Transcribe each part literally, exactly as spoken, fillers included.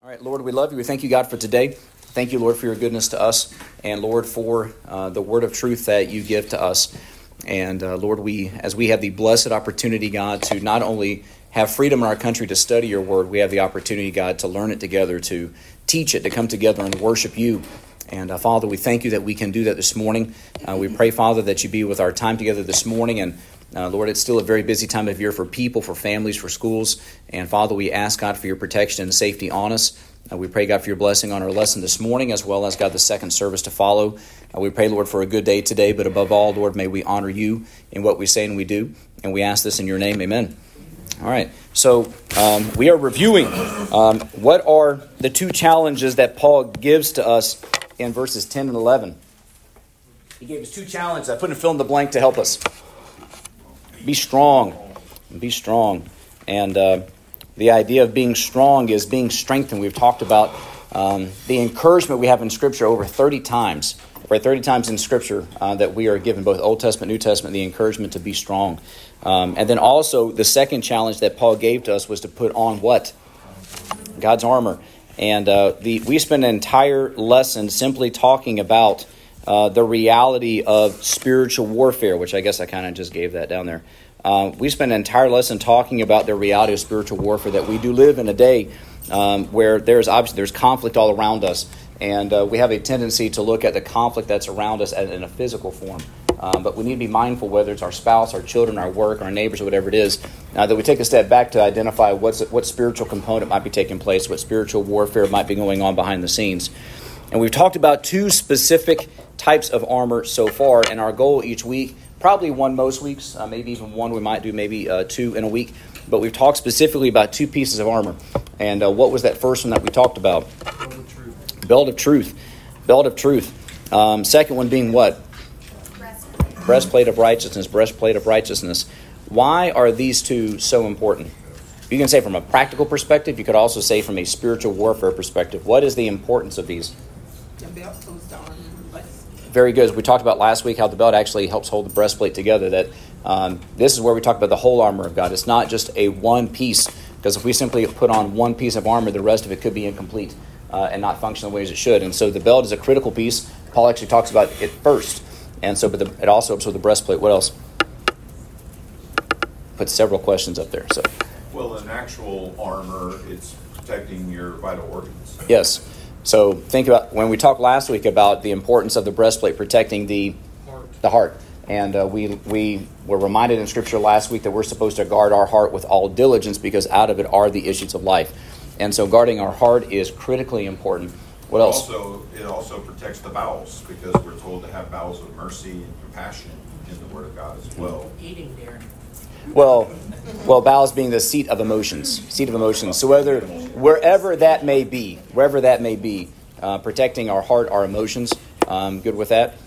All right, Lord, we love you. We thank you, God, for today. Thank you, Lord, for your goodness to us. And, Lord, for uh, the word of truth that you give to us. And, uh, Lord, we, as we have the blessed opportunity, God, to not only have freedom in our country to study your word, we have the opportunity, God, to learn it together, to teach it, to come together and worship you. And, uh, Father, we thank you that we can do that this morning. Uh, we pray, Father, that you be with our time together this morning. And, Uh, Lord, it's still a very busy time of year for people, for families, for schools. And Father, we ask, God, for your protection and safety on us. Uh, we pray, God, for your blessing on our lesson this morning, as well as, God, the second service to follow. Uh, we pray, Lord, for a good day today. But above all, Lord, may we honor you in what we say and we do. And we ask this in your name. Amen. All right. So um, we are reviewing um, what are the two challenges that Paul gives to us in verses ten and eleven. He gave us two challenges. I put a fill in the blank to help us. Be strong. Be strong. And uh, the idea of being strong is being strengthened. We've talked about um, the encouragement we have in Scripture over thirty times. Right, thirty times in Scripture uh, that we are given, both Old Testament, New Testament, the encouragement to be strong. Um, and then also the second challenge that Paul gave to us was to put on what? God's armor. And uh, the we spent an entire lesson simply talking about Uh, the reality of spiritual warfare, which I guess I kind of just gave that down there. Uh, we spent an entire lesson talking about the reality of spiritual warfare, that we do live in a day um, where there's obviously there's conflict all around us, and uh, we have a tendency to look at the conflict that's around us in a physical form. Um, but we need to be mindful, whether it's our spouse, our children, our work, our neighbors, or whatever it is, uh, that we take a step back to identify what's what spiritual component might be taking place, what spiritual warfare might be going on behind the scenes. And we've talked about two specific types of armor so far, and our goal each week, probably one most weeks, uh, maybe even one we might do, maybe uh, two in a week, but we've talked specifically about two pieces of armor. And uh, what was that first one that we talked about? Belt of truth. Belt of truth. Belt of truth. Um, second one being what? Breastplate. Breastplate of righteousness. Breastplate of righteousness. Why are these two so important? You can say from a practical perspective. You could also say from a spiritual warfare perspective. What is the importance of these? The belt goes down in place. Very good. We talked about last week how the belt actually helps hold the breastplate together. That um, this is where we talk about the whole armor of God. It's not just a one piece, because if we simply put on one piece of armor, the rest of it could be incomplete uh, and not function the way as it should. And so the belt is a critical piece. Paul actually talks about it first. And so, but the, it also helps with the breastplate. What else? Put several questions up there. So, well, in actual armor, it's protecting your vital organs. Yes. So think about when we talked last week about the importance of the breastplate protecting the Heart. the heart. And uh, we we were reminded in Scripture last week that we're supposed to guard our heart with all diligence, because out of it are the issues of life. And so guarding our heart is critically important. What else? Also, it also protects the bowels, because we're told to have bowels of mercy and compassion in the Word of God as well. Eating there. Well, well, bowels being the seat of emotions, seat of emotions. So whether, wherever that may be, wherever that may be, uh, protecting our heart, our emotions, um, good with that.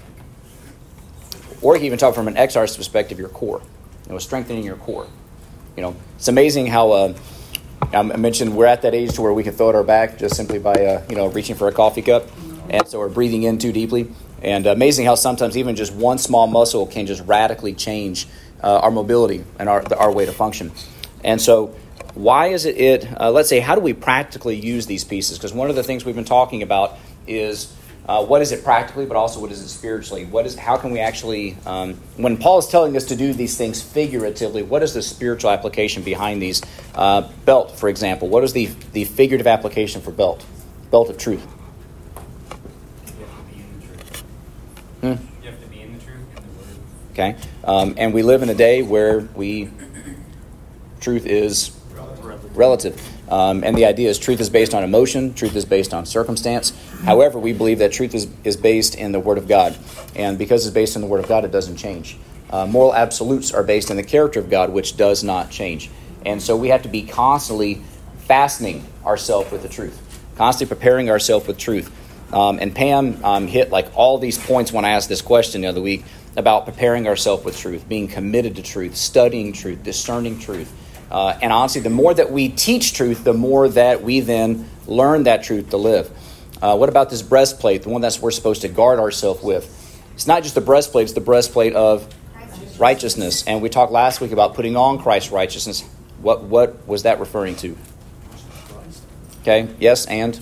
Or you can even talk from an exercise perspective, your core, you know, strengthening your core. You know, it's amazing how uh, I mentioned we're at that age to where we can throw it our back just simply by uh, you know reaching for a coffee cup, and so we're breathing in too deeply. And amazing how sometimes even just one small muscle can just radically change Uh, our mobility and our our way to function. And so why is it, it uh, let's say, how do we practically use these pieces? Because one of the things we've been talking about is uh, what is it practically, but also what is it spiritually? What is how can we actually, um, when Paul is telling us to do these things figuratively, what is the spiritual application behind these? Uh, belt, for example. What is the, the figurative application for belt? Belt of truth. You have to be in the truth. Hmm? You have to be in the truth and the word. Okay, um, and we live in a day where we truth is relative, um, and the idea is truth is based on emotion, truth is based on circumstance. However, we believe that truth is, is based in the Word of God, and because it's based in the Word of God, it doesn't change. Uh, moral absolutes are based in the character of God, which does not change, and so we have to be constantly fastening ourselves with the truth, constantly preparing ourselves with truth. Um, and Pam um, hit like all these points when I asked this question the other week about preparing ourselves with truth, being committed to truth, studying truth, discerning truth. Uh, and honestly, the more that we teach truth, the more that we then learn that truth to live. Uh, what about this breastplate, the one that we're supposed to guard ourselves with? It's not just the breastplate, it's the breastplate of righteousness. righteousness. And we talked last week about putting on Christ's righteousness. What, what was that referring to? Okay, yes, and?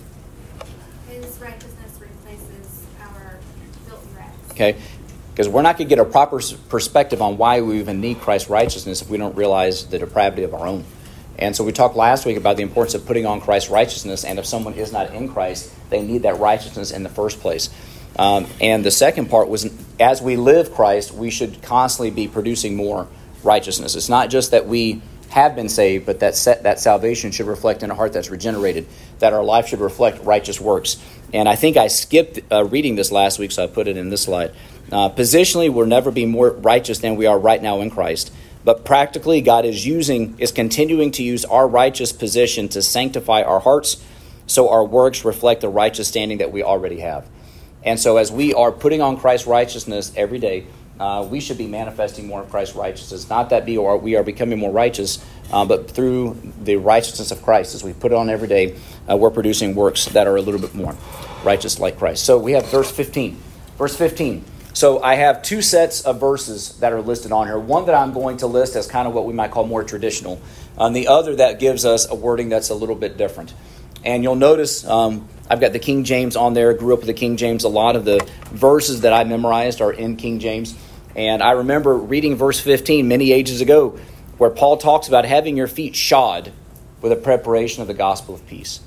His righteousness replaces our filthy rags. Okay, because we're not going to get a proper perspective on why we even need Christ's righteousness if we don't realize the depravity of our own. And so we talked last week about the importance of putting on Christ's righteousness, and if someone is not in Christ, they need that righteousness in the first place. Um, and the second part was, as we live Christ, we should constantly be producing more righteousness. It's not just that we have been saved, but that set, that salvation should reflect in a heart that's regenerated, that our life should reflect righteous works. And I think I skipped uh, reading this last week, so I put it in this slide. Uh, positionally, we'll never be more righteous than we are right now in Christ. But practically, God is using, is continuing to use our righteous position to sanctify our hearts, so our works reflect the righteous standing that we already have. And so as we are putting on Christ's righteousness every day, uh, we should be manifesting more of Christ's righteousness. Not that be or we are becoming more righteous, uh, but through the righteousness of Christ. As we put it on every day, uh, we're producing works that are a little bit more righteous like Christ. So we have verse fifteen. Verse fifteen. So I have two sets of verses that are listed on here. One that I'm going to list as kind of what we might call more traditional. And the other that gives us a wording that's a little bit different. And you'll notice um, I've got the King James on there. Grew up with the King James. A lot of the verses that I memorized are in King James. And I remember reading verse fifteen many ages ago where Paul talks about having your feet shod with a preparation of the gospel of peace.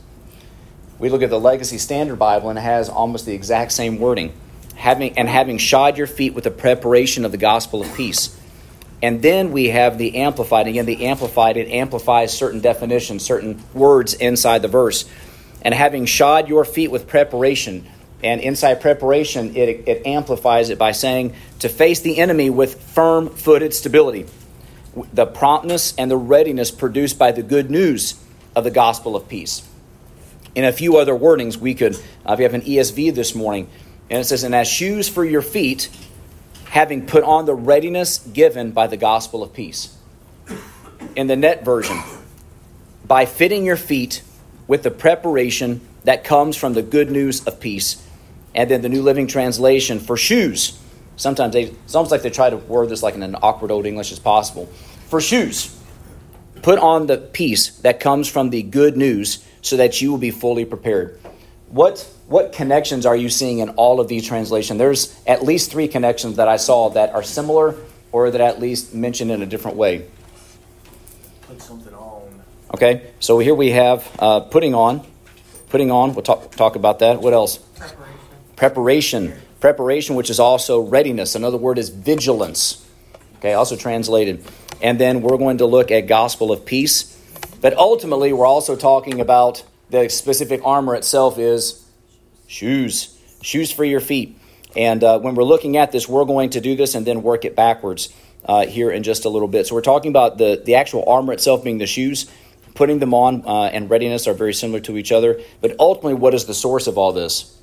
We look at the Legacy Standard Bible and it has almost the exact same wording. Having and having shod your feet with the preparation of the gospel of peace. And then we have the Amplified. Again, the Amplified, it amplifies certain definitions, certain words inside the verse. And having shod your feet with preparation, and inside preparation, it, it amplifies it by saying to face the enemy with firm-footed stability. The promptness and the readiness produced by the good news of the gospel of peace. In a few other wordings, we could, uh, if you have an E S V this morning, and it says, and as shoes for your feet, having put on the readiness given by the gospel of peace. In the Net version, by fitting your feet with the preparation that comes from the good news of peace. And then the New Living Translation for shoes. Sometimes they, it's almost like they try to word this like in an awkward old English as possible. For shoes, put on the peace that comes from the good news so that you will be fully prepared. What what connections are you seeing in all of these translations? There's at least three connections that I saw that are similar or that at least mentioned in a different way. Put something on. Okay, so here we have uh, putting on. Putting on, we'll talk, talk about that. What else? Preparation. Preparation. Preparation, which is also readiness. Another word is vigilance. Okay, also translated. And then we're going to look at gospel of peace. But ultimately, we're also talking about the specific armor itself is shoes. Shoes for your feet. And uh, when we're looking at this, we're going to do this and then work it backwards uh, here in just a little bit. So we're talking about the, the actual armor itself being the shoes. Putting them on uh, and readiness are very similar to each other. But ultimately, what is the source of all this?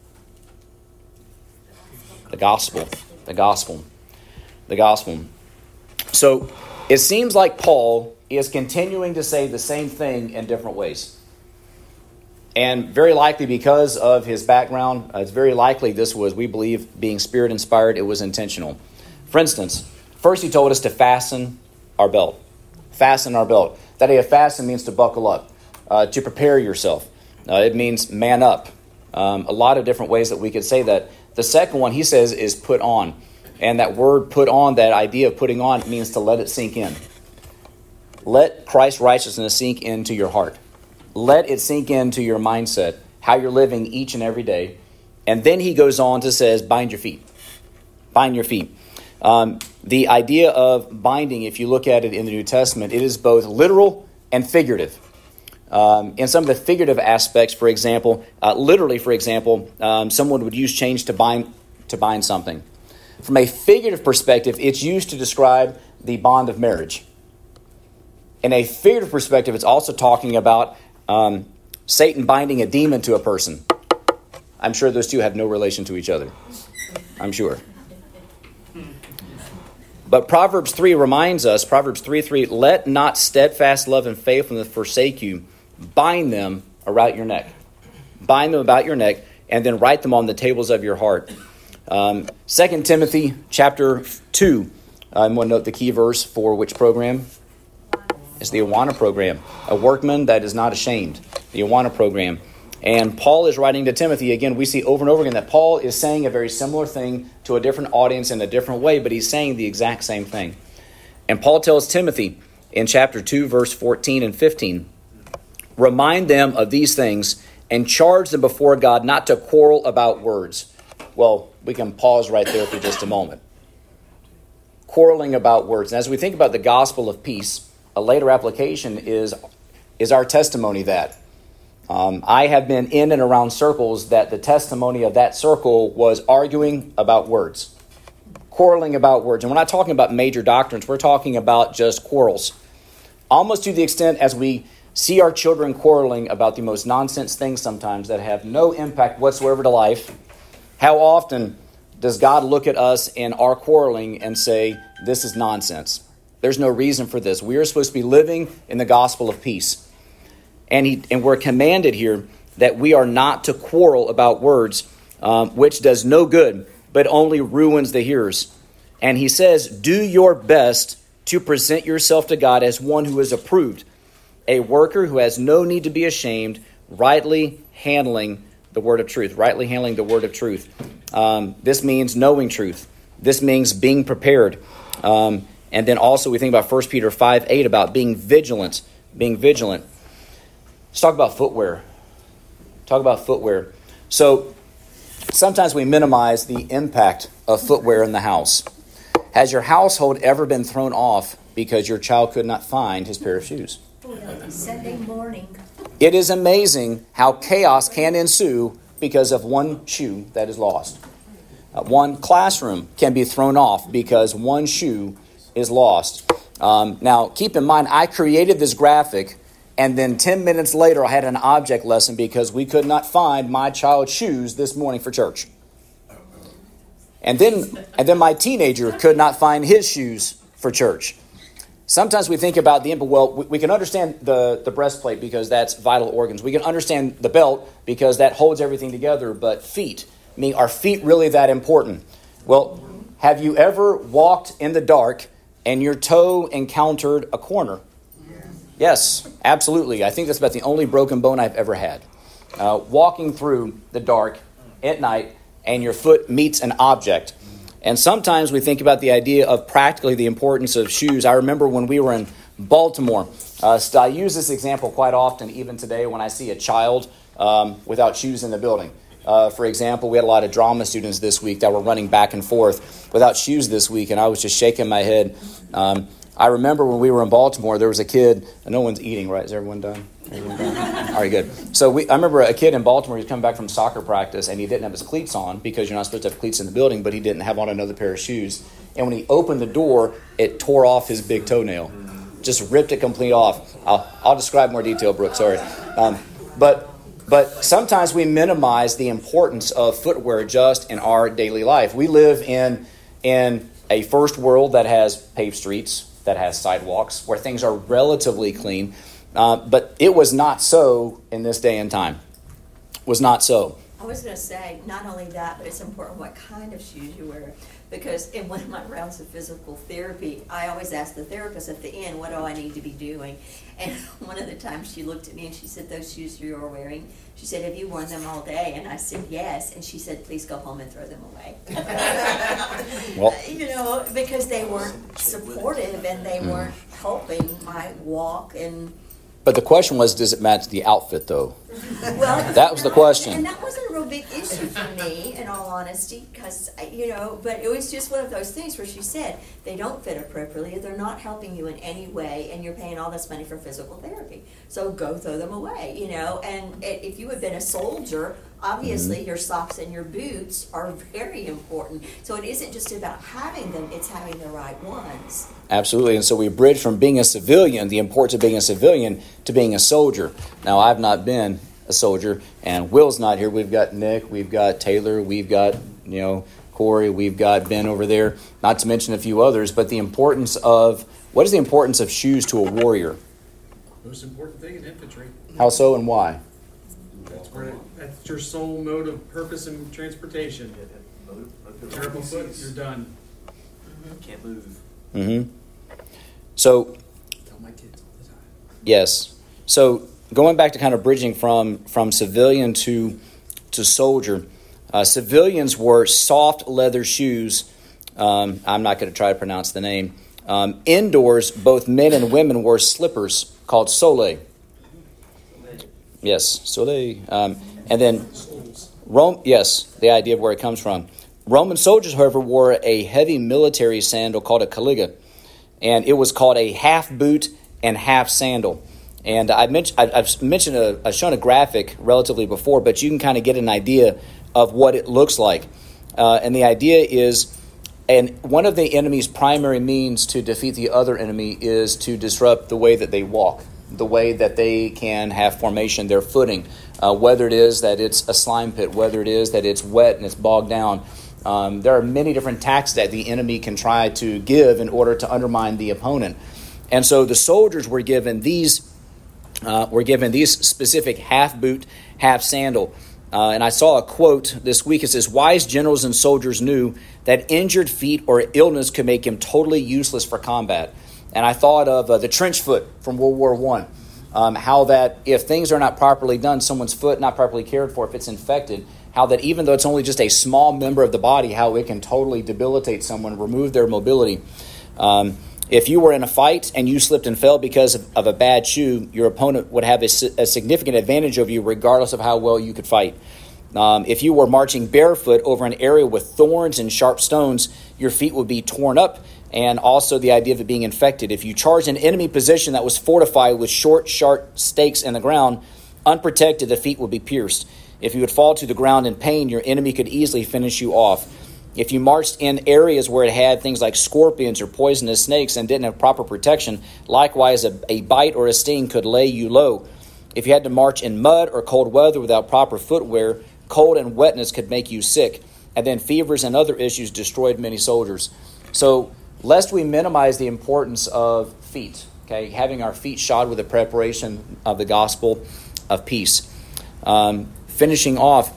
The gospel. The gospel. The gospel. So it seems like Paul is continuing to say the same thing in different ways. And very likely because of his background, uh, it's very likely this was, we believe, being Spirit-inspired, it was intentional. For instance, first he told us to fasten our belt. Fasten our belt. That idea of fasten means to buckle up, uh, to prepare yourself. Uh, it means man up. Um, a lot of different ways that we could say that. The second one, he says, is put on. And that word put on, that idea of putting on, means to let it sink in. Let Christ's righteousness sink into your heart. Let it sink into your mindset, how you're living each and every day. And then he goes on to says, bind your feet. Bind your feet. Um, the idea of binding, if you look at it in the New Testament, it is both literal and figurative. Um, in some of the figurative aspects, for example, uh, literally, for example, um, someone would use chains to bind to bind something. From a figurative perspective, it's used to describe the bond of marriage. In a figurative perspective, it's also talking about um, Satan binding a demon to a person. I'm sure those two have no relation to each other. I'm sure. But Proverbs three reminds us, Proverbs three three, let not steadfast love and faithfulness forsake you. Bind them around your neck. Bind them about your neck, and then write them on the tables of your heart. Um, Second Timothy chapter two. I'm going to note the key verse for which program? It's the Awana program. A workman that is not ashamed. the Awana program. And Paul is writing to Timothy. Again, we see over and over again that Paul is saying a very similar thing to a different audience in a different way, but he's saying the exact same thing. And Paul tells Timothy in chapter two, verse fourteen and fifteen, remind them of these things and charge them before God not to quarrel about words. Well, we can pause right there for just a moment. Quarreling about words. And as we think about the gospel of peace, a later application is, is our testimony that. Um, I have been in and around circles that the testimony of that circle was arguing about words. Quarreling about words. And we're not talking about major doctrines. We're talking about just quarrels. Almost to the extent as we see our children quarreling about the most nonsense things sometimes that have no impact whatsoever to life. How often does God look at us in our quarreling and say, this is nonsense? There's no reason for this. We are supposed to be living in the gospel of peace. And, he, and we're commanded here that we are not to quarrel about words, um, which does no good, but only ruins the hearers. And he says, do your best to present yourself to God as one who is approved, a worker who has no need to be ashamed, rightly handling the word of truth, rightly handling the word of truth. Um, this means knowing truth. This means being prepared. Um, and then also we think about First Peter five eight about being vigilant, being vigilant. Let's talk about footwear. Talk about footwear. So sometimes we minimize the impact of footwear in the house. Has your household ever been thrown off because your child could not find his pair of shoes? Sunday morning. It is amazing how chaos can ensue because of one shoe that is lost. Uh, one classroom can be thrown off because one shoe is lost. Um, now, keep in mind, I created this graphic, and then ten minutes later, I had an object lesson because we could not find my child's shoes this morning for church. And then, and then my teenager could not find his shoes for church. Sometimes we think about the impact. Well, we, we can understand the, the breastplate because that's vital organs. We can understand the belt because that holds everything together. But feet, I mean, are feet really that important? Well, have you ever walked in the dark and your toe encountered a corner? Yes, absolutely. I think that's about the only broken bone I've ever had. Uh, walking through the dark at night and your foot meets an object. And sometimes we think about the idea of practically the importance of shoes. I remember when we were in Baltimore, uh, so I use this example quite often, even today when I see a child um, without shoes in the building. Uh, for example, we had a lot of drama students this week that were running back and forth without shoes this week, and I was just shaking my head. Um, I remember when we were in Baltimore, there was a kid, and no one's eating, right? Is everyone done? Everyone done? All right, good. So we, I remember a kid in Baltimore, he was coming back from soccer practice, and he didn't have his cleats on because you're not supposed to have cleats in the building, but he didn't have on another pair of shoes. And when he opened the door, it tore off his big toenail. Just ripped it complete off. I'll, I'll describe more detail, Brooke, sorry. Um, but... But sometimes we minimize the importance of footwear just in our daily life. We live in, in a first world that has paved streets, that has sidewalks, where things are relatively clean. Uh, but it was not so in this day and time. It was not so. I was going to say, not only that, but it's important what kind of shoes you wear. Because in one of my rounds of physical therapy, I always ask the therapist at the end, what do I need to be doing? And one of the times she looked at me and she said, those shoes you're wearing, she said, have you worn them all day? And I said, yes. And she said, please go home and throw them away. Well, you know, because they weren't supportive and they mm. weren't helping my walk. And But the question was, does it match the outfit, though? Well, that was the question. And that wasn't a real big issue for me, in all honesty, because, you know, but it was just one of those things where she said, they don't fit appropriately, they're not helping you in any way, and you're paying all this money for physical therapy. So go throw them away, you know. And if you had been a soldier, obviously mm-hmm. your socks and your boots are very important. So it isn't just about having them, it's having the right ones. Absolutely. And so we bridge from being a civilian, the importance of being a civilian, to being a soldier. Now, I've not been a soldier, and Will's not here. We've got Nick, we've got Taylor, we've got, you know, Corey, we've got Ben over there, not to mention a few others. But the importance of, what is the importance of shoes to a warrior? Most important thing in infantry. How so and why? That's where that's your sole mode of purpose and transportation. Tear up a foot, you're done. Can't move. Mm-hmm. So, tell my kids all the time. Yes. So going back to kind of bridging from, from civilian to, to soldier, uh, civilians wore soft leather shoes. Um, I'm not going to try to pronounce the name. Um, indoors, both men and women wore slippers called sole. Yes, sole. Um, and then, Rome. Yes, the idea of where it comes from. Roman soldiers, however, wore a heavy military sandal called a caliga, and it was called a half boot and half sandal. And I mentioned, I've mentioned, a, I've shown a graphic relatively before, but you can kind of get an idea of what it looks like. Uh, and the idea is, and one of the enemy's primary means to defeat the other enemy is to disrupt the way that they walk, the way that they can have formation, their footing, uh, whether it is that it's a slime pit, whether it is that it's wet and it's bogged down. Um, there are many different attacks that the enemy can try to give in order to undermine the opponent. And so the soldiers were given these uh, were given these specific half boot, half sandal. Uh, and I saw a quote this week. It says, "Wise generals and soldiers knew that injured feet or illness could make him totally useless for combat." And I thought of uh, the trench foot from World War One. Um, how that if things are not properly done, someone's foot not properly cared for, if it's infected, how that even though it's only just a small member of the body, how it can totally debilitate someone, remove their mobility. Um, if you were in a fight and you slipped and fell because of, of a bad shoe, your opponent would have a, a significant advantage over you regardless of how well you could fight. Um, if you were marching barefoot over an area with thorns and sharp stones, your feet would be torn up, and also the idea of it being infected. If you charged an enemy position that was fortified with short, sharp stakes in the ground, unprotected, the feet would be pierced. If you would fall to the ground in pain, your enemy could easily finish you off. If you marched in areas where it had things like scorpions or poisonous snakes and didn't have proper protection, likewise a, a bite or a sting could lay you low. If you had to march in mud or cold weather without proper footwear, cold and wetness could make you sick. And then fevers and other issues destroyed many soldiers. So, lest we minimize the importance of feet, okay, having our feet shod with the preparation of the gospel of peace. Um, finishing off,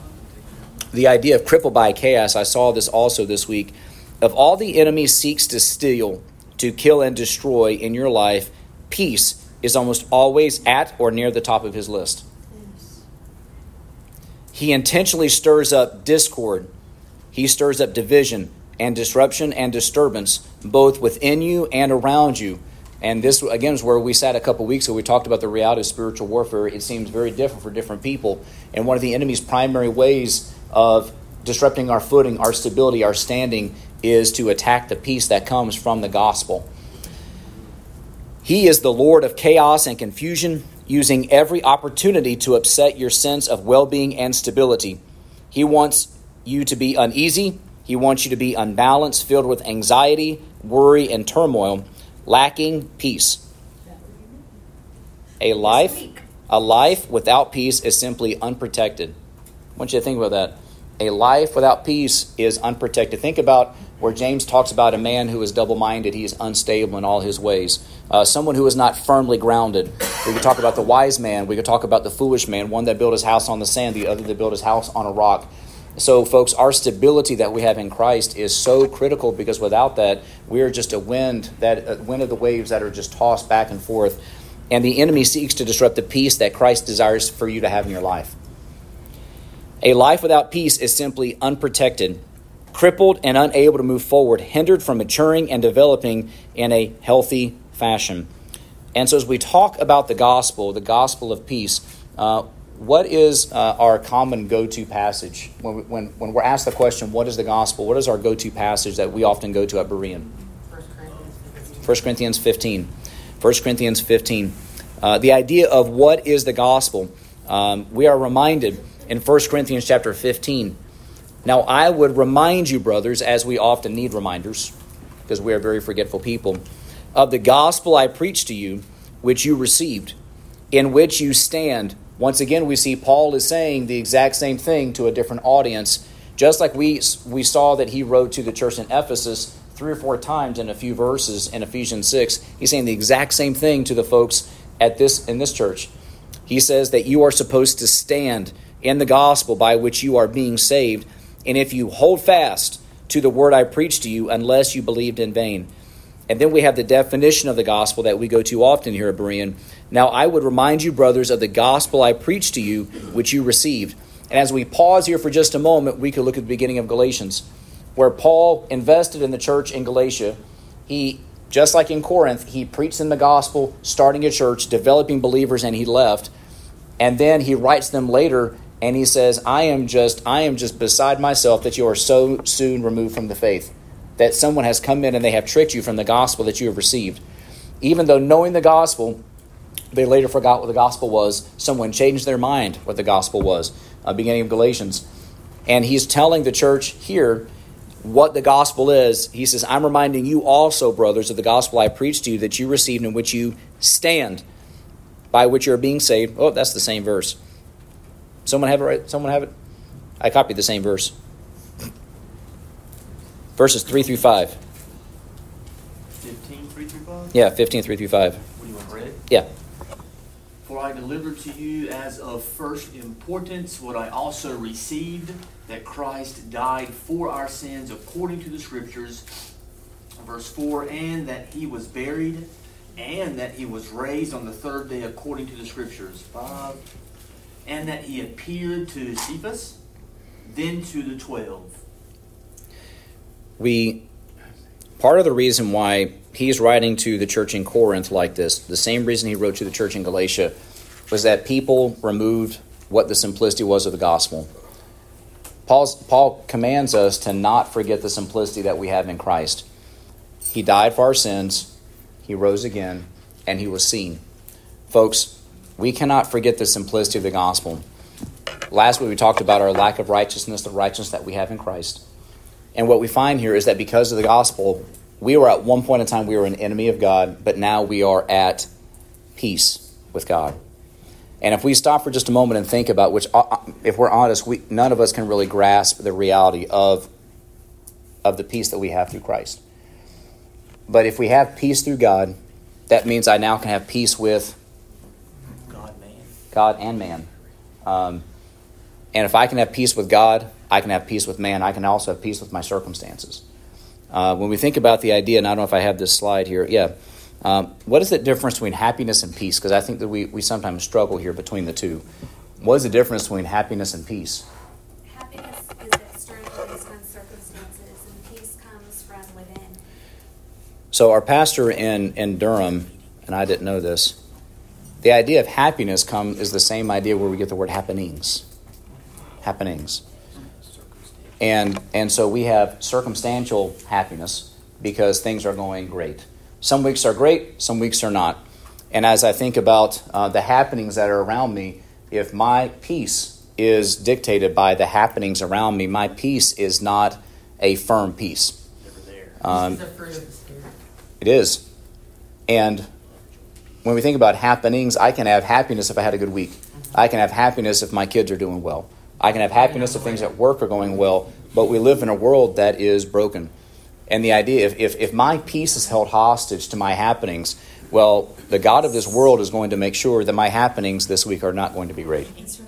the idea of crippled by chaos, I saw this also this week. If all the enemy seeks to steal, to kill and destroy in your life, peace is almost always at or near the top of his list. Yes. He intentionally stirs up discord. He stirs up division and disruption and disturbance, both within you and around you. And this, again, is where we sat a couple weeks ago. We talked about the reality of spiritual warfare. It seems very different for different people. And one of the enemy's primary ways of disrupting our footing, our stability, our standing, is to attack the peace that comes from the gospel. He is the Lord of chaos and confusion, using every opportunity to upset your sense of well-being and stability. He wants you to be uneasy. He wants you to be unbalanced, filled with anxiety, worry, and turmoil, lacking peace. A life, a life without peace is simply unprotected. I want you to think about that. A life without peace is unprotected. Think about where James talks about a man who is double-minded. He is unstable in all his ways. Uh, someone who is not firmly grounded. We could talk about the wise man. We could talk about the foolish man, one that built his house on the sand, the other that built his house on a rock. So, folks, our stability that we have in Christ is so critical, because without that, we are just a wind, that a wind of the waves that are just tossed back and forth. And the enemy seeks to disrupt the peace that Christ desires for you to have in your life. A life without peace is simply unprotected, crippled and unable to move forward, hindered from maturing and developing in a healthy fashion. And so as we talk about the gospel, the gospel of peace, uh, what is uh, our common go-to passage? When, we, when, when we're asked the question, what is the gospel? What is our go-to passage that we often go to at Berean? First Corinthians fifteen. First Corinthians fifteen. Uh, the idea of what is the gospel. Um, we are reminded in First Corinthians chapter fifteen. Now, I would remind you, brothers, as we often need reminders, because we are very forgetful people, of the gospel I preached to you, which you received, in which you stand. Once again, we see Paul is saying the exact same thing to a different audience, just like we we saw that he wrote to the church in Ephesus three or four times in a few verses in Ephesians six. He's saying the exact same thing to the folks at this in this church. He says that you are supposed to stand in the gospel by which you are being saved, and if you hold fast to the word I preached to you, unless you believed in vain. And then we have the definition of the gospel that we go to often here at Berean. Now I would remind you, brothers, of the gospel I preached to you, which you received. And as we pause here for just a moment, we could look at the beginning of Galatians, where Paul invested in the church in Galatia. He, just like in Corinth, he preached them the gospel, starting a church, developing believers, and he left. And then he writes them later, and he says, I am just, I am just beside myself that you are so soon removed from the faith, that someone has come in and they have tricked you from the gospel that you have received. Even though knowing the gospel, they later forgot what the gospel was. Someone changed their mind what the gospel was, uh, beginning of Galatians. And he's telling the church here what the gospel is. He says, I'm reminding you also, brothers, of the gospel I preached to you, that you received, in which you stand, by which you are being saved. Oh, that's the same verse. Someone have it right? Someone have it? I copied the same verse. Verses three through five. Fifteen, three through five? Yeah, fifteen, three through five. What do you want, read? Yeah. For I delivered to you as of first importance what I also received, that Christ died for our sins according to the Scriptures. Verse four, and that he was buried, and that he was raised on the third day according to the Scriptures. Five, and that he appeared to Cephas, then to the twelve. We, part of the reason why he's writing to the church in Corinth like this, the same reason he wrote to the church in Galatia, was that people removed what the simplicity was of the gospel. Paul's, Paul commands us to not forget the simplicity that we have in Christ. He died for our sins, he rose again, and he was seen. Folks, we cannot forget the simplicity of the gospel. Last week we talked about our lack of righteousness, the righteousness that we have in Christ. And what we find here is that because of the gospel, we were at one point in time, we were an enemy of God, but now we are at peace with God. And if we stop for just a moment and think about, which if we're honest, we, none of us can really grasp the reality of, of the peace that we have through Christ. But if we have peace through God, that means I now can have peace with God, man. God and man. Um, and if I can have peace with God, I can have peace with man. I can also have peace with my circumstances. Uh, when we think about the idea, and I don't know if I have this slide here. Yeah. Um, what is the difference between happiness and peace? Because I think that we, we sometimes struggle here between the two. What is the difference between happiness and peace? Happiness is external based on circumstances, and peace comes from within. So our pastor in, in Durham, and I didn't know this, the idea of happiness come is the same idea where we get the word happenings. Happenings. And and so we have circumstantial happiness because things are going great. Some weeks are great, some weeks are not. And as I think about uh, the happenings that are around me, if my peace is dictated by the happenings around me, my peace is not a firm peace. Um, it is. And when we think about happenings, I can have happiness if I had a good week. I can have happiness if my kids are doing well. I can have happiness if things at work are going well, but we live in a world that is broken. And the idea, if, if, if my peace is held hostage to my happenings, well, the God of this world is going to make sure that my happenings this week are not going to be great.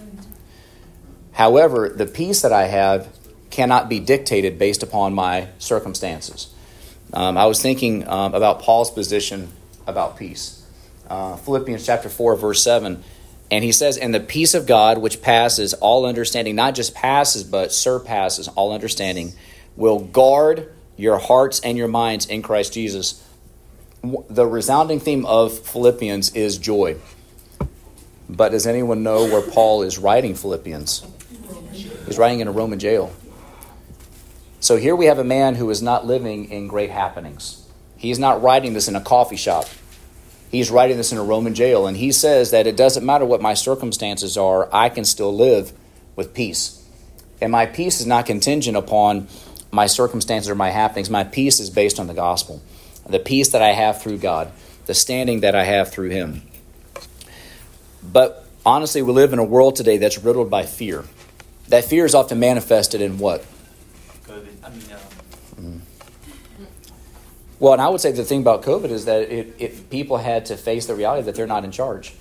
However, the peace that I have cannot be dictated based upon my circumstances. Um, I was thinking um, about Paul's position about peace. Uh, Philippians chapter four, verse seven. And he says, and the peace of God, which passes all understanding, not just passes, but surpasses all understanding, will guard your hearts and your minds in Christ Jesus. The resounding theme of Philippians is joy. But does anyone know where Paul is writing Philippians? He's writing in a Roman jail. So here we have a man who is not living in great happenings. He's not writing this in a coffee shop. He's writing this in a Roman jail, and he says that it doesn't matter what my circumstances are, I can still live with peace. And my peace is not contingent upon my circumstances or my happenings. My peace is based on the gospel, the peace that I have through God, the standing that I have through him. But honestly, we live in a world today that's riddled by fear. That fear is often manifested in what? COVID. I mean, um, Mm. Well, and I would say the thing about COVID is that it, it, people had to face the reality that they're not in charge.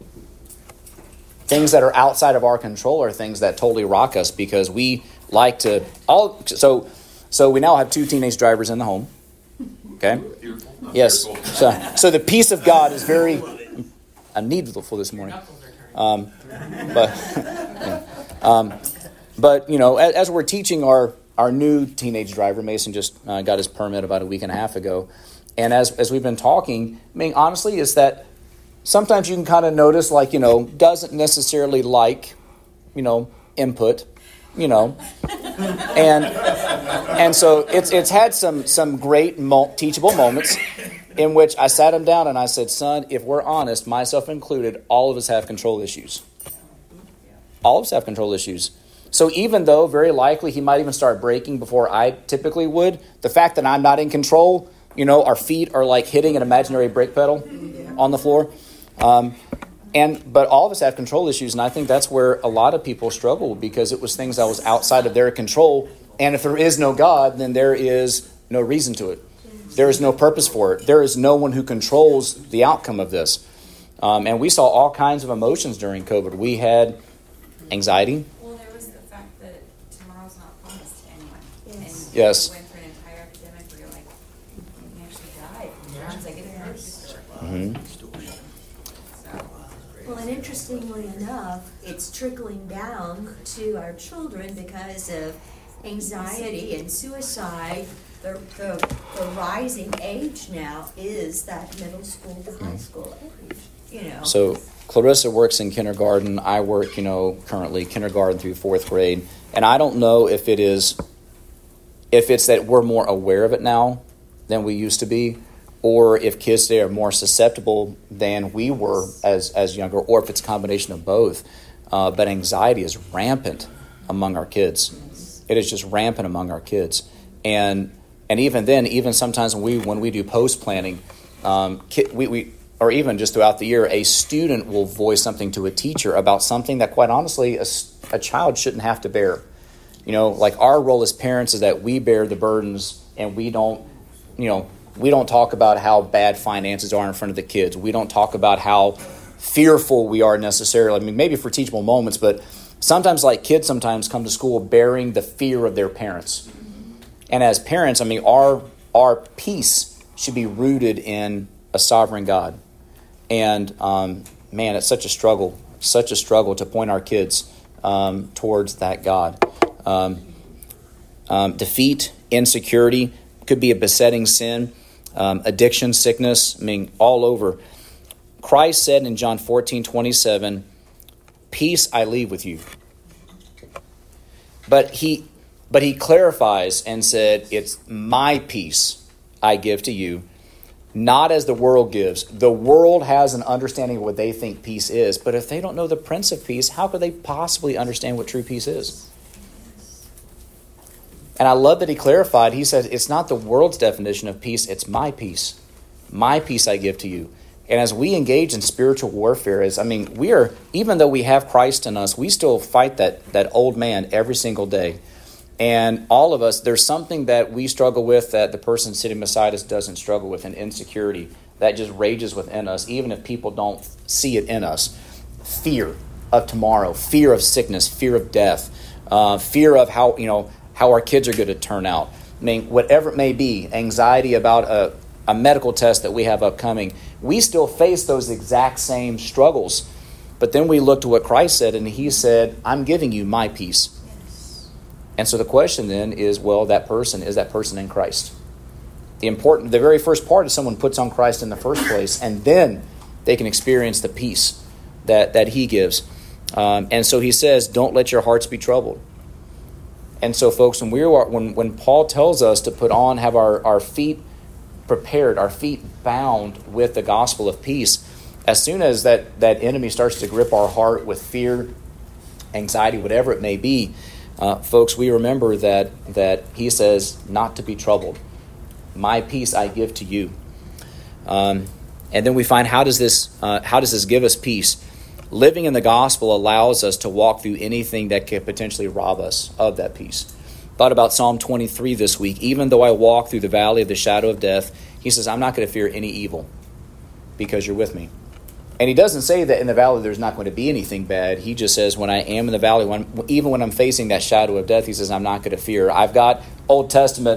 Things that are outside of our control are things that totally rock us because we like to all. So, so we now have two teenage drivers in the home. Okay? Yes. So, so the peace of God is very I'm needful this morning. Um, but, yeah. um, but you know, as, as we're teaching our, our new teenage driver, Mason just uh, got his permit about a week and a half ago. And as as we've been talking, I mean, honestly, is that sometimes you can kind of notice, like, you know, doesn't necessarily like, you know, input, you know, and and so it's it's had some some great mo- teachable moments in which I sat him down and I said, son, if we're honest, myself included, all of us have control issues. All of us have control issues. So even though very likely he might even start braking before I typically would, the fact that I'm not in control, you know, our feet are like hitting an imaginary brake pedal on the floor. Um, and but all of us have control issues, and I think that's where a lot of people struggle, because it was things that was outside of their control. And if there is no God, then there is no reason to it. There is no purpose for it. There is no one who controls the outcome of this. Um, and we saw all kinds of emotions during COVID. We had anxiety. Well, there was the fact that tomorrow's not promised to anyone. Yes. And Yes. we went through an entire epidemic where you're like, you can actually die. Sometimes I get it hurts. Mm-hmm. Well, and interestingly enough, it's trickling down to our children because of anxiety and suicide. The, the, the rising age now is that middle school to high school age, you know. So Clarissa works in kindergarten. I work, you know, currently kindergarten through fourth grade. And I don't know if it is, if it's that we're more aware of it now than we used to be, or if kids today are more susceptible than we were as, as younger, or if it's a combination of both. Uh, but anxiety is rampant among our kids. It is just rampant among our kids. And and even then, even sometimes when we when we do post planning, um, we, we or even just throughout the year, a student will voice something to a teacher about something that, quite honestly, a, a child shouldn't have to bear. You know, like our role as parents is that we bear the burdens, and we don't, you know, we don't talk about how bad finances are in front of the kids. We don't talk about how fearful we are necessarily. I mean, maybe for teachable moments, but sometimes, like kids sometimes come to school bearing the fear of their parents. And as parents, I mean, our our peace should be rooted in a sovereign God. And, um, man, it's such a struggle, such a struggle to point our kids um, towards that God. Um, um, defeat, insecurity could be a besetting sin, um, addiction, sickness, I mean, all over. Christ said in John fourteen twenty-seven, peace I leave with you. But he... But he clarifies and said, it's my peace I give to you, not as the world gives. The world has an understanding of what they think peace is. But if they don't know the Prince of Peace, how could they possibly understand what true peace is? And I love that he clarified. He said, it's not the world's definition of peace. It's my peace. My peace I give to you. And as we engage in spiritual warfare, as I mean, we are, even though we have Christ in us, we still fight that, that old man every single day. And all of us, there's something that we struggle with that the person sitting beside us doesn't struggle with, an insecurity that just rages within us, even if people don't see it in us. Fear of tomorrow, fear of sickness, fear of death, uh, fear of how, you know, how our kids are going to turn out. I mean, whatever it may be, anxiety about a, a medical test that we have upcoming, we still face those exact same struggles. But then we look to what Christ said, and he said, I'm giving you my peace. And so the question then is, well, that person, is that person in Christ? The important, the very first part is someone puts on Christ in the first place, and then they can experience the peace that, that he gives. Um, and so he says, don't let your hearts be troubled. And so, folks, when we are, when when Paul tells us to put on, have our, our feet prepared, our feet bound with the gospel of peace, as soon as that, that enemy starts to grip our heart with fear, anxiety, whatever it may be, Uh, folks, we remember that that he says not to be troubled. My peace I give to you. Um, and then we find, how does this uh, how does this give us peace? Living in the gospel allows us to walk through anything that could potentially rob us of that peace. Thought about Psalm twenty-three this week. Even though I walk through the valley of the shadow of death, he says, I'm not going to fear any evil because you're with me. And he doesn't say that in the valley there's not going to be anything bad. He just says, when I am in the valley, when, even when I'm facing that shadow of death, he says, I'm not going to fear. I've got Old Testament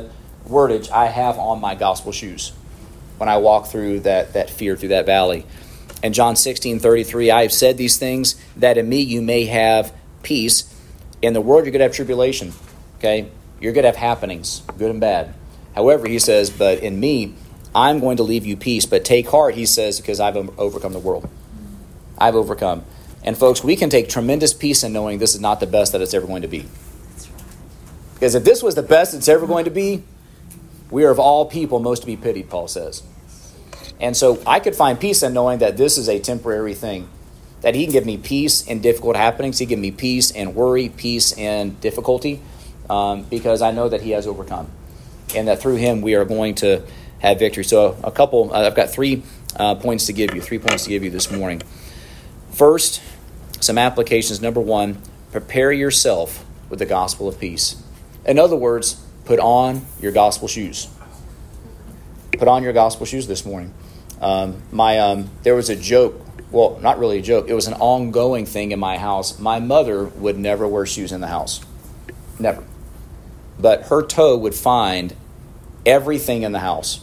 wordage I have on my gospel shoes when I walk through that, that fear, through that valley. And John sixteen thirty-three, I have said these things that in me you may have peace. In the world you're going to have tribulation. Okay? You're going to have happenings, good and bad. However, he says, but in me, I'm going to leave you peace. But take heart, he says, because I've overcome the world. I've overcome. And folks, we can take tremendous peace in knowing this is not the best that it's ever going to be. Because if this was the best it's ever going to be, we are of all people most to be pitied, Paul says. And so I could find peace in knowing that this is a temporary thing. That he can give me peace in difficult happenings. He can give me peace in worry, peace in difficulty. Um, because I know that he has overcome. And that through him we are going to have victory. So a couple, uh, I've got three uh, points to give you. Three points to give you this morning. First, some applications. Number one, prepare yourself with the gospel of peace. In other words, put on your gospel shoes. Put on your gospel shoes this morning. Um, my um, there was a joke. Well, not really a joke. It was an ongoing thing in my house. My mother would never wear shoes in the house. Never. But her toe would find everything in the house.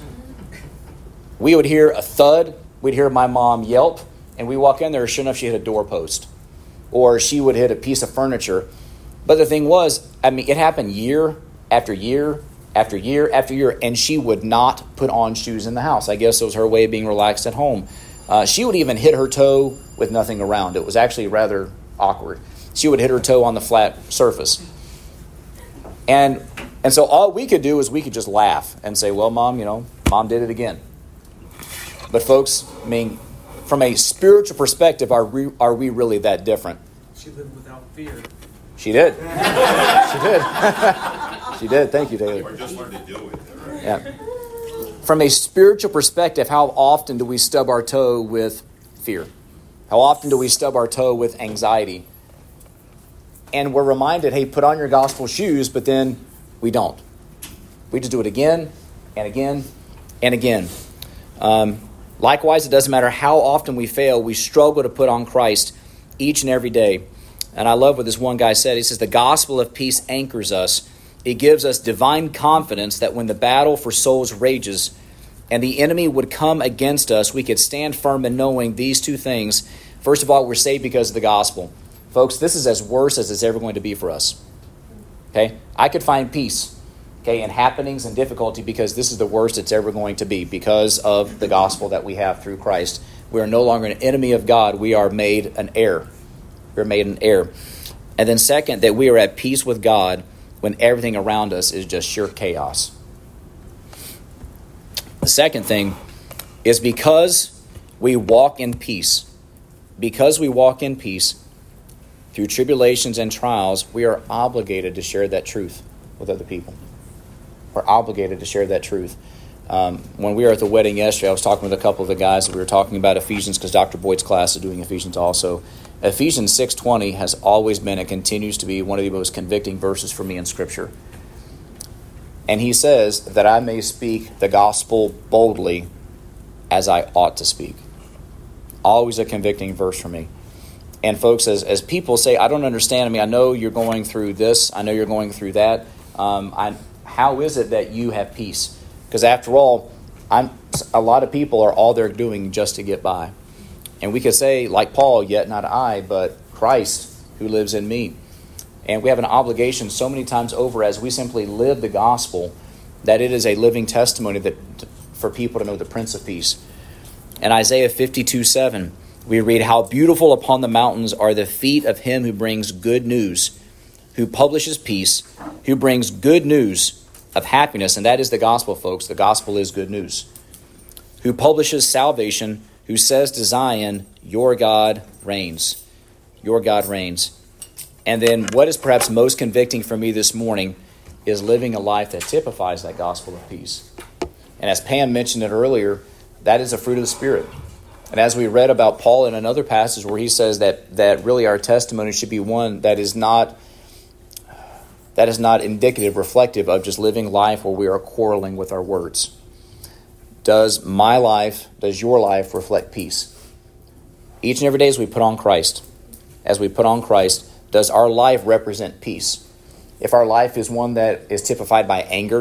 We would hear a thud. We'd hear my mom yelp. And we walk in there, sure enough, she hit a doorpost. Or she would hit a piece of furniture. But the thing was, I mean, it happened year after year after year after year. And she would not put on shoes in the house. I guess it was her way of being relaxed at home. Uh, she would even hit her toe with nothing around. It was actually rather awkward. She would hit her toe on the flat surface. And and so all we could do is we could just laugh and say, well, Mom, you know, Mom did it again. But folks, I mean, from a spiritual perspective, are we, are we really that different? She lived without fear. She did. She did. She did. Thank you, Taylor. Or just learn to deal with it, right? Yeah. From a spiritual perspective, how often do we stub our toe with fear? How often do we stub our toe with anxiety? And we're reminded, hey, put on your gospel shoes, but then we don't. We just do it again and again and again. Um, likewise, it doesn't matter how often we fail, we struggle to put on Christ each and every day. And I love what this one guy said. He says, the gospel of peace anchors us. It gives us divine confidence that when the battle for souls rages and the enemy would come against us, we could stand firm in knowing these two things. First of all, we're saved because of the gospel. Folks, this is as worse as it's ever going to be for us. Okay? I could find peace, okay, in happenings and difficulty because this is the worst it's ever going to be because of the gospel that we have through Christ. We are no longer an enemy of God. We are made an heir. We're made an heir. And then second, that we are at peace with God when everything around us is just sheer chaos. The second thing is because we walk in peace, because we walk in peace through tribulations and trials, we are obligated to share that truth with other people. We're obligated to share that truth. Um, when we were at the wedding yesterday, I was talking with a couple of the guys, and we were talking about Ephesians because Doctor Boyd's class is doing Ephesians also. Ephesians six twenty has always been and continues to be one of the most convicting verses for me in Scripture. And he says that I may speak the gospel boldly as I ought to speak. Always a convicting verse for me. And folks, as, as people say, I don't understand. I mean, I know you're going through this. I know you're going through that. Um, I, how is it that you have peace? Because after all, I'm, a lot of people are all they're doing just to get by. And we could say, like Paul, yet not I, but Christ who lives in me. And we have an obligation so many times over as we simply live the gospel that it is a living testimony that for people to know the Prince of Peace. In Isaiah fifty-two seven, we read, how beautiful upon the mountains are the feet of him who brings good news, who publishes peace, who brings good news of happiness. And that is the gospel, folks. The gospel is good news. Who publishes salvation, who says to Zion, your God reigns. Your God reigns. And then what is perhaps most convicting for me this morning is living a life that typifies that gospel of peace. And as Pam mentioned it earlier, that is a fruit of the Spirit. And as we read about Paul in another passage where he says that that really our testimony should be one that is not that is not indicative, reflective of just living life where we are quarreling with our words. Does my life, does your life reflect peace? Each and every day as we put on Christ, as we put on Christ, does our life represent peace? If our life is one that is typified by anger,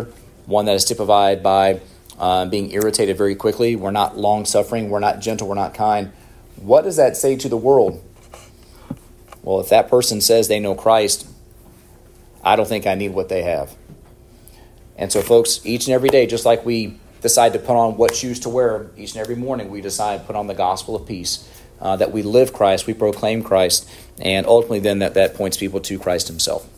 one that is typified by uh, being irritated very quickly. We're not long-suffering. We're not gentle. We're not kind. What does that say to the world? Well, if that person says they know Christ, I don't think I need what they have. And so, folks, each and every day, just like we decide to put on what shoes to wear, each and every morning we decide to put on the gospel of peace, uh, that we live Christ, we proclaim Christ, and ultimately then that, that points people to Christ himself.